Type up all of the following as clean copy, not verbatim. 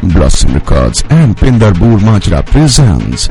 Blossom Records and Pindarpur Majra presents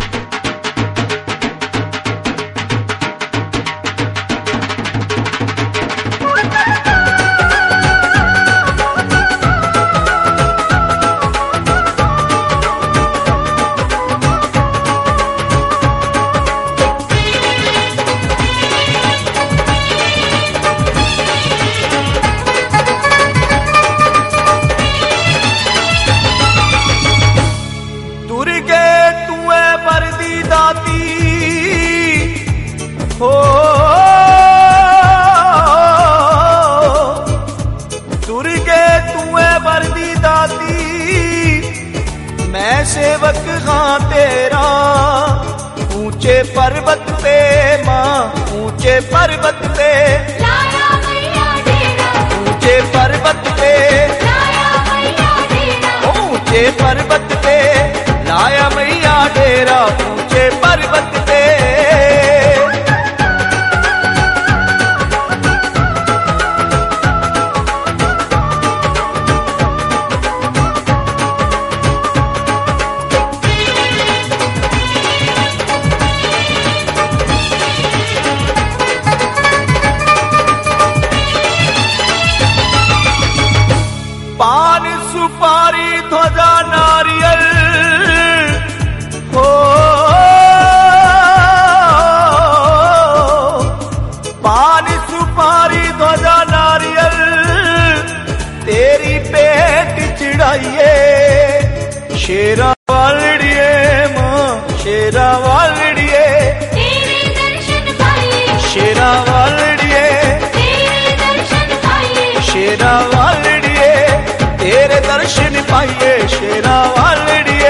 मैं सेवक हाँ तेरा ऊंचे पर्वत पे माँ ऊंचे पर्वत पे लाया मैया डेरा ऊंचे पर्वत पे लाया मैया डेरा ऊंचे पर्वत पे लाया मैया डेरा ऊंचे पर्वत पे पान सुपारी ध्वजा नारियल हो पान सुपारी ध्वजा नारियल तेरी पेट चढ़ाइए शेरा वालड़िए माँ शेरा वालड़िए तेरे दर्शन पाइए शेरा वालड़िए तेरे दर्शन पाइए शेरा वालड़िए तेरे दर्शन पाइए शेरा वालड़िए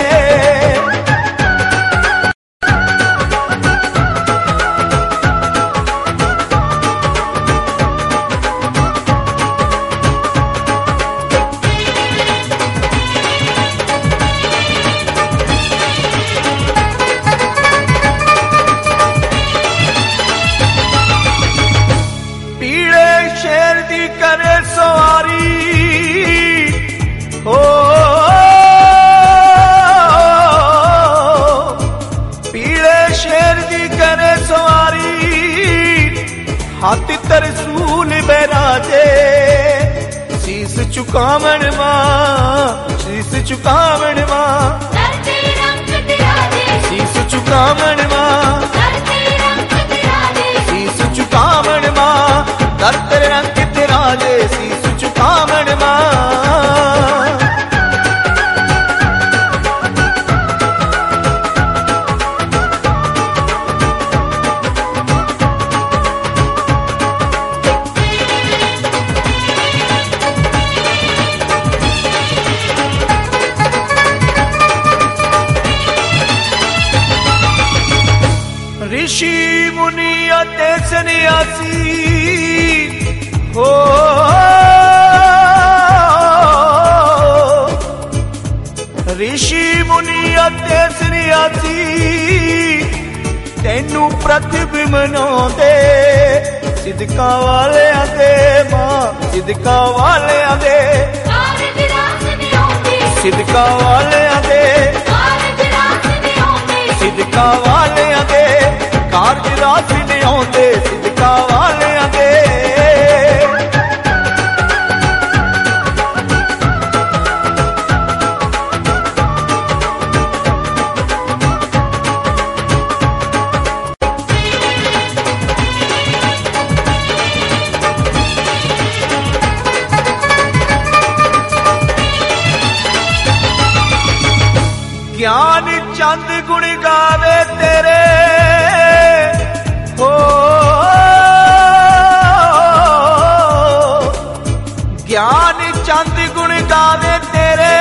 पीड़े शेर दी करे सवारी हो पीड़े शेर दी करे सवारी हाथी तरसूल बैराजे शीस चुकावण मां शीस चुकावण मां धरती रंग तिराजे शीस चुकावण मां धरती रंग तिराजे शीस चुकावण मां धरती रंग तिराजे शीस चुकावण मां ऋषि मुनि अते सन्यासी हो ऋषि मुनि अते सन्यासी तेनू प्रतिबिंब मनाउंदे सिदका वालियां दे मां सिदका वालियां दे कारज रास ने आਉਂਦੇ सिदका वालियां दे कारज रास ने आਉਂਦੇ सिदका वालियां दे कारज रास ने आਉਂਦੇ सिदका वालियां दे ज्ञान चंद गुण गावे तेरे हो ज्ञान चंद गुण गावे तेरे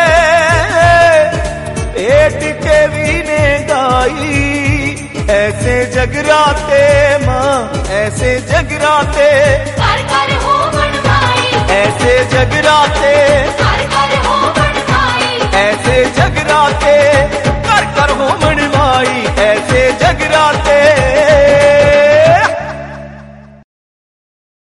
पेट के भी ने गाई ऐसे जगराते माँ ऐसे जगराते कर कर हो मनवाई ऐसे जगराते